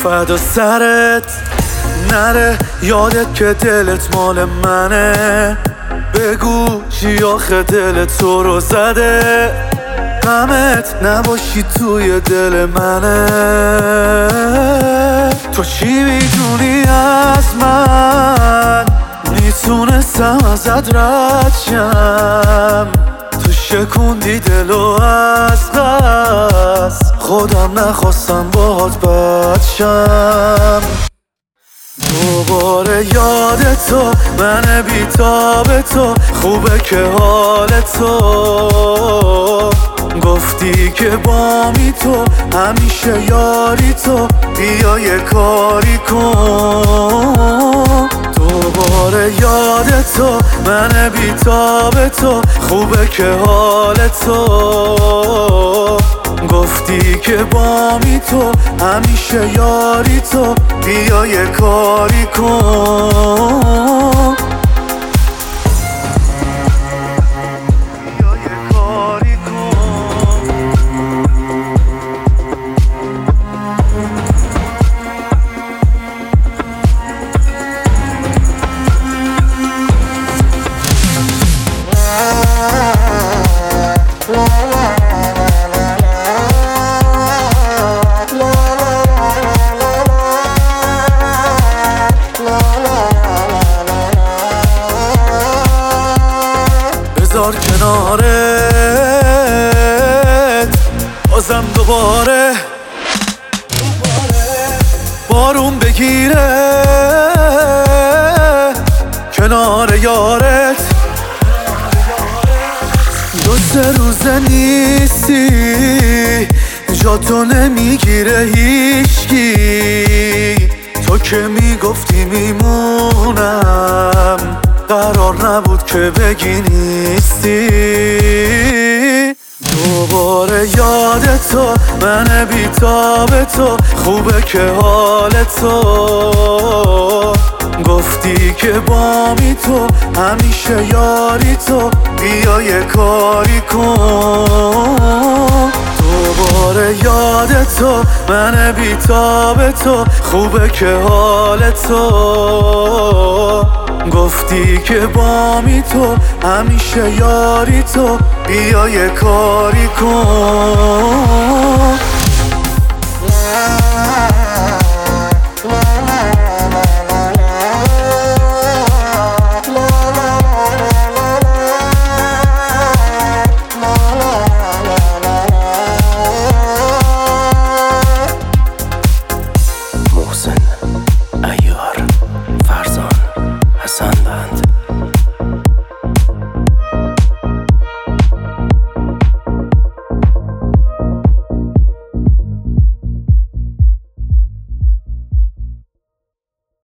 فدا سرت نره، یادت که دلت مال منه. بگو چی آخه دلت تو رو زده، غمت نباشی توی دل منه. تو چی میدونی از من، میتونستم ازت رد شم. تو شکوندی دلو از قصد، خودم نخواستم باهات بد شم. دوباره یاد تو، من بیتاب تو، خوبه که حال تو. گفتی که بامی تو، همیشه یاری تو، بیا یه کاری کن. دوباره یاد تو، من بیتاب تو، خوبه که حال تو. گفتی که بامی تو، همیشه یاری تو، بیا یه کاری کن. بذار کنارت بازم دوباره بارون بگیره کنار یارت. دو سه روزه نیستی، جا تو نمیگیره هیچکی. تو که میگفتی میمونم، قرار نبود که بگی نیستی. دوباره یاد تو، من بیتاب تو، خوبه که حال تو. گفتی که بامی تو، همیشه یاری تو، بیا یه کاری کن. دوباره یاد تو، من بیتاب تو، خوبه که حال تو. گفتی که بامی تو، همیشه یاری تو، بیا یه کاری کن. محسن